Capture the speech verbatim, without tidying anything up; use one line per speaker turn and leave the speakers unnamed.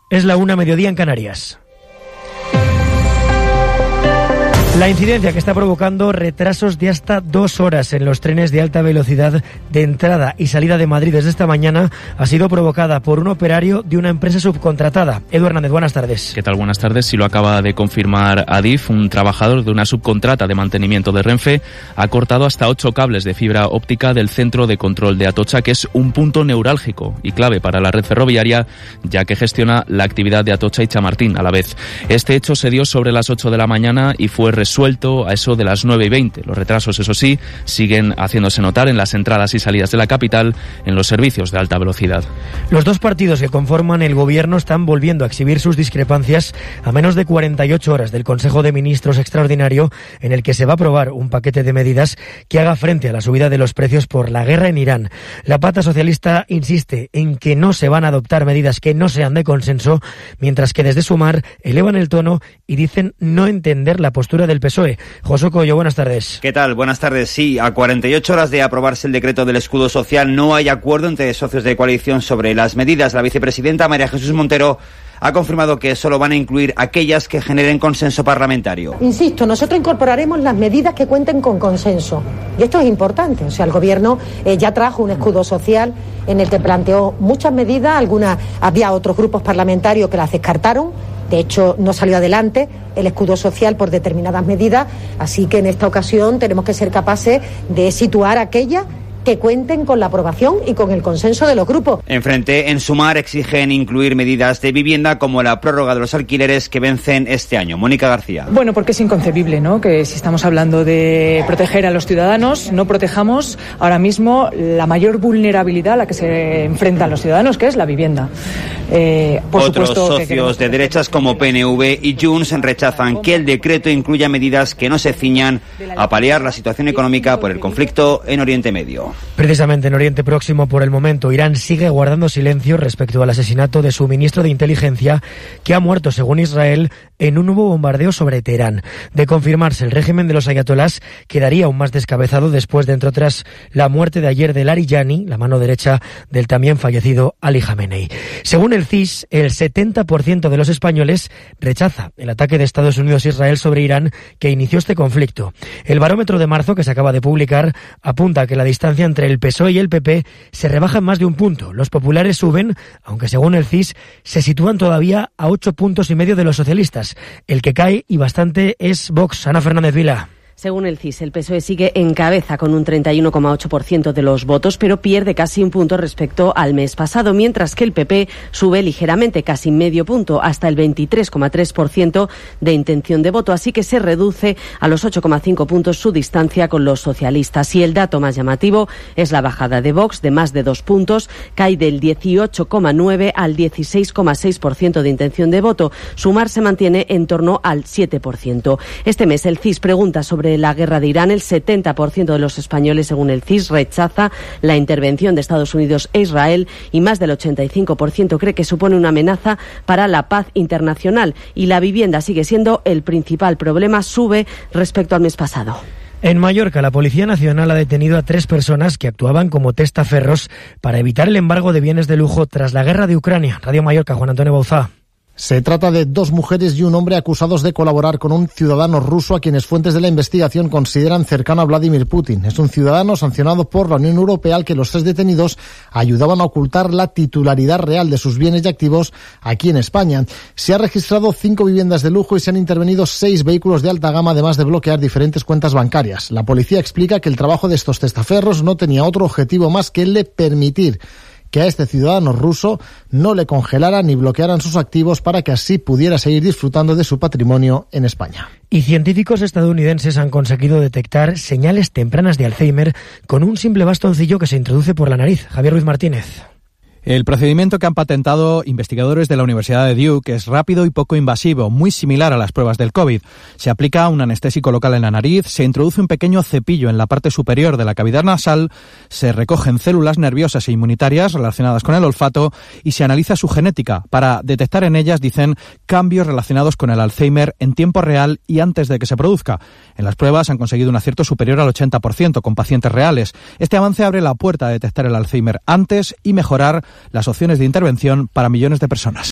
Es la una, mediodía en Canarias. La incidencia que está provocando retrasos de hasta dos horas en los trenes de alta velocidad de entrada y salida de Madrid desde esta mañana ha sido provocada por un operario de una empresa subcontratada. Edu Hernández, buenas tardes.
¿Qué tal? Buenas tardes. Si lo acaba de confirmar Adif, un trabajador de una subcontrata de mantenimiento de Renfe ha cortado hasta ocho cables de fibra óptica del centro de control de Atocha, que es un punto neurálgico y clave para la red ferroviaria, ya que gestiona la actividad de Atocha y Chamartín a la vez. Este hecho se dio sobre las ocho de la mañana y fue resuelto a eso de las nueve y veinte. Los retrasos, eso sí, siguen haciéndose notar en las entradas y salidas de la capital en los servicios de alta velocidad.
Los dos partidos que conforman el gobierno están volviendo a exhibir sus discrepancias a menos de cuarenta y ocho horas del Consejo de Ministros extraordinario, en el que se va a aprobar un paquete de medidas que haga frente a la subida de los precios por la guerra en Irán. La pata socialista insiste en que no se van a adoptar medidas que no sean de consenso, mientras que desde Sumar elevan el tono y dicen no entender la postura del P S O E. José Coello, buenas tardes.
¿Qué tal? Buenas tardes. Sí, a cuarenta y ocho horas de aprobarse el decreto del escudo social no hay acuerdo entre socios de coalición sobre las medidas. La vicepresidenta María Jesús Montero ha confirmado que solo van a incluir aquellas que generen consenso parlamentario.
Insisto, nosotros incorporaremos las medidas que cuenten con consenso. Y esto es importante. O sea, el Gobierno eh, ya trajo un escudo social en el que planteó muchas medidas. Algunas, había otros grupos parlamentarios que las descartaron. De hecho, no salió adelante el escudo social por determinadas medidas. Así que en esta ocasión tenemos que ser capaces de situar aquellas que cuenten con la aprobación y con el consenso de los grupos.
En Frente, en Sumar, exigen incluir medidas de vivienda como la prórroga de los alquileres que vencen este año. Mónica García.
Bueno, porque es inconcebible, ¿no?, que si estamos hablando de proteger a los ciudadanos, no protejamos ahora mismo la mayor vulnerabilidad a la que se enfrentan los ciudadanos, que es la vivienda.
Eh, por Otros socios de derechas como P N V y Junts rechazan que el decreto incluya medidas que no se ciñan a paliar la situación económica por el conflicto en Oriente Medio.
Precisamente en Oriente Próximo, por el momento, Irán sigue guardando silencio respecto al asesinato de su ministro de inteligencia, que ha muerto, según Israel, en un nuevo bombardeo sobre Teherán. De confirmarse, el régimen de los ayatolás quedaría aún más descabezado después de, entre otras, la muerte de ayer de Larijani, la mano derecha del también fallecido Ali Khamenei. Según el C I S, el setenta por ciento de los españoles rechaza el ataque de Estados Unidos a Israel sobre Irán que inició este conflicto. El barómetro de marzo, que se acaba de publicar, apunta a que la distancia entre el P S O E y el P P se rebaja en más de un punto. Los populares suben, aunque según el C I S se sitúan todavía a ocho puntos y medio de los socialistas. El que cae, y bastante, es Vox. Ana Fernández Vila.
Según el C I S, el P S O E sigue en cabeza con un treinta y uno coma ocho por ciento de los votos, pero pierde casi un punto respecto al mes pasado, mientras que el P P sube ligeramente, casi medio punto, hasta el veintitrés coma tres por ciento de intención de voto, así que se reduce a los ocho coma cinco puntos su distancia con los socialistas. Y el dato más llamativo es la bajada de Vox, de más de dos puntos, cae del dieciocho coma nueve al dieciséis coma seis por ciento de intención de voto. Sumar se mantiene en torno al siete por ciento. Este mes el C I S pregunta sobre la guerra de Irán. El setenta por ciento de los españoles, según el C I S, rechaza la intervención de Estados Unidos e Israel, y más del ochenta y cinco por ciento cree que supone una amenaza para la paz internacional. Y la vivienda sigue siendo el principal problema, sube respecto al mes pasado.
En Mallorca, la Policía Nacional ha detenido a tres personas que actuaban como testaferros para evitar el embargo de bienes de lujo tras la guerra de Ucrania. Radio Mallorca, Juan Antonio Bauzá.
Se trata de dos mujeres y un hombre acusados de colaborar con un ciudadano ruso a quienes fuentes de la investigación consideran cercano a Vladimir Putin. Es un ciudadano sancionado por la Unión Europea al que los tres detenidos ayudaban a ocultar la titularidad real de sus bienes y activos aquí en España. Se han registrado cinco viviendas de lujo y se han intervenido seis vehículos de alta gama, además de bloquear diferentes cuentas bancarias. La policía explica que el trabajo de estos testaferros no tenía otro objetivo más que el de permitir que a este ciudadano ruso no le congelaran ni bloquearan sus activos para que así pudiera seguir disfrutando de su patrimonio en España.
Y científicos estadounidenses han conseguido detectar señales tempranas de Alzheimer con un simple bastoncillo que se introduce por la nariz. Javier Ruiz Martínez.
El procedimiento que han patentado investigadores de la Universidad de Duke es rápido y poco invasivo, muy similar a las pruebas del COVID. Se aplica un anestésico local en la nariz, se introduce un pequeño cepillo en la parte superior de la cavidad nasal, se recogen células nerviosas e inmunitarias relacionadas con el olfato y se analiza su genética para detectar en ellas, dicen, cambios relacionados con el Alzheimer en tiempo real y antes de que se produzca. En las pruebas han conseguido un acierto superior al ochenta por ciento con pacientes reales. Este avance abre la puerta a detectar el Alzheimer antes y mejorar las opciones de intervención para millones de personas.